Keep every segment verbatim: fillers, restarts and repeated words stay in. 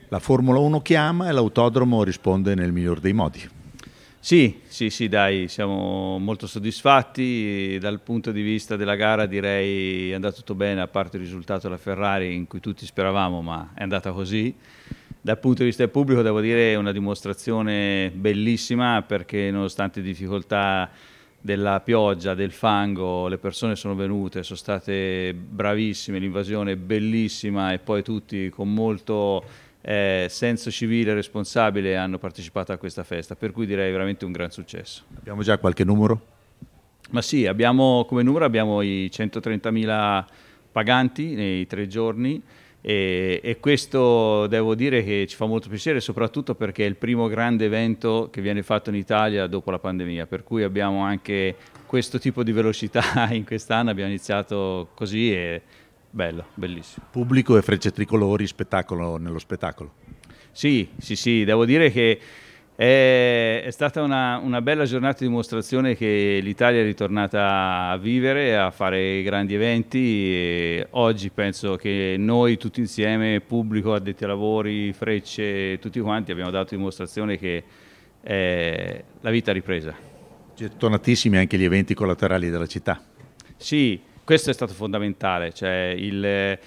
La Formula uno chiama e l'autodromo risponde nel miglior dei modi. Sì, sì, sì, dai, siamo molto soddisfatti. Dal punto di vista della gara direi è andato tutto bene, a parte il risultato della Ferrari in cui tutti speravamo, ma è andata così. Dal punto di vista del pubblico devo dire è una dimostrazione bellissima, perché nonostante difficoltà della pioggia, del fango, le persone sono venute, sono state bravissime, l'invasione è bellissima e poi tutti con molto eh, senso civile e responsabile hanno partecipato a questa festa, per cui direi veramente un gran successo. Abbiamo già qualche numero? Ma sì, abbiamo come numero abbiamo i centotrentamila paganti nei tre giorni. E, e questo devo dire che ci fa molto piacere, soprattutto perché è il primo grande evento che viene fatto in Italia dopo la pandemia, per cui abbiamo anche questo tipo di velocità in quest'anno, abbiamo iniziato così e bello, bellissimo. Pubblico e frecce tricolori, spettacolo nello spettacolo. Sì, sì, sì, devo dire che è, è stata una, una bella giornata di dimostrazione che l'Italia è ritornata a vivere, a fare grandi eventi e oggi penso che noi tutti insieme, pubblico, addetti ai lavori, frecce, tutti quanti abbiamo dato dimostrazione che eh, la vita è ripresa. Gettonatissimi anche gli eventi collaterali della città. Sì, questo è stato fondamentale, cioè il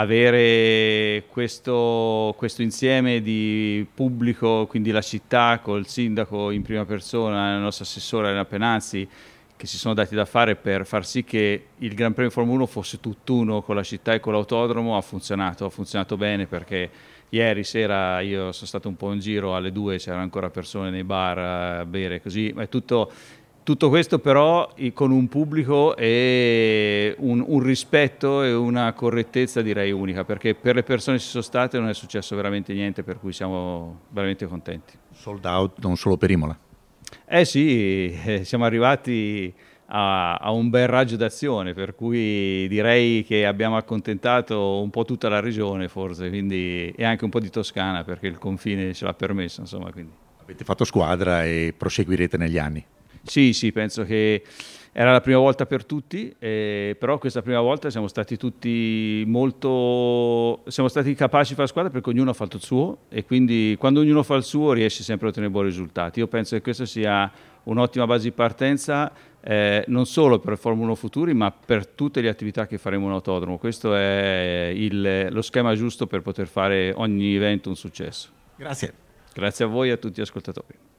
avere questo, questo insieme di pubblico, quindi la città col sindaco in prima persona, la nostra assessora Elena Penazzi, che si sono dati da fare per far sì che il Gran Premio Formula uno fosse tutt'uno con la città e con l'autodromo, ha funzionato, ha funzionato bene, perché ieri sera io sono stato un po' in giro, alle due c'erano ancora persone nei bar a bere così, ma è tutto... Tutto questo però con un pubblico e un, un rispetto e una correttezza direi unica, perché per le persone che ci sono state non è successo veramente niente, per cui siamo veramente contenti. Sold out non solo per Imola. Eh sì, eh, siamo arrivati a, a un bel raggio d'azione, per cui direi che abbiamo accontentato un po' tutta la regione forse, quindi, e anche un po' di Toscana, perché il confine ce l'ha permesso, insomma. Quindi. Avete fatto squadra e proseguirete negli anni. Sì, sì, penso che era la prima volta per tutti, eh, però questa prima volta siamo stati tutti molto, siamo stati capaci di fare squadra perché ognuno ha fatto il suo e quindi quando ognuno fa il suo riesce sempre a ottenere buoni risultati. Io penso che questa sia un'ottima base di partenza, eh, non solo per Formula uno Futuri, ma per tutte le attività che faremo in autodromo. Questo è il, lo schema giusto per poter fare ogni evento un successo. Grazie. Grazie a voi e a tutti gli ascoltatori.